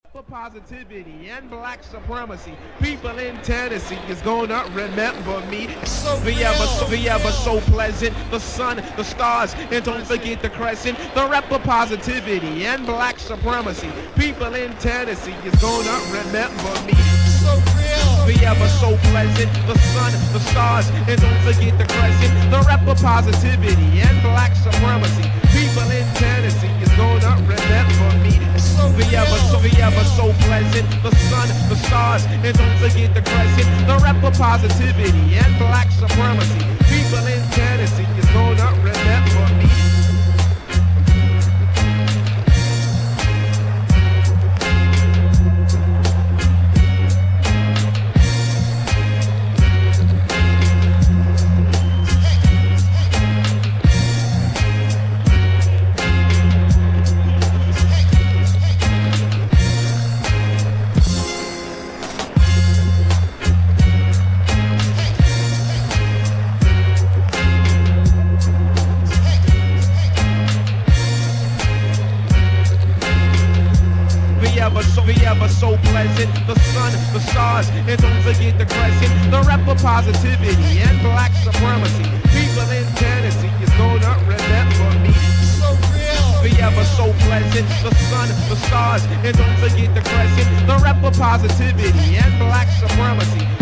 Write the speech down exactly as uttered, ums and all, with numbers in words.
For positivity and black supremacy, people in Tennessee is gonna remember me. So be real, ever, so, so be ever so pleasant. The sun, the stars, and don't forget the crescent. The rep for positivity and black supremacy, people in Tennessee is gonna remember me. So real, be ever so pleasant. The sun, the stars, and don't forget the crescent. The rep for positivity and black supremacy, people in Tennessee is gonna remember me. so Be ever, so be ever so pleasant. The sun, the stars, and don't forget the crescent. The rep for positivity and black supremacy, people in Tennessee is gonna remember me. Ever so, be ever so pleasant. The sun, the stars, and don't forget the crescent. The rep for positivity and black supremacy, people in Tennessee is gonna remember me. so real, Be ever so pleasant. The sun, the stars, and don't forget the crescent. The rep for positivity and black supremacy,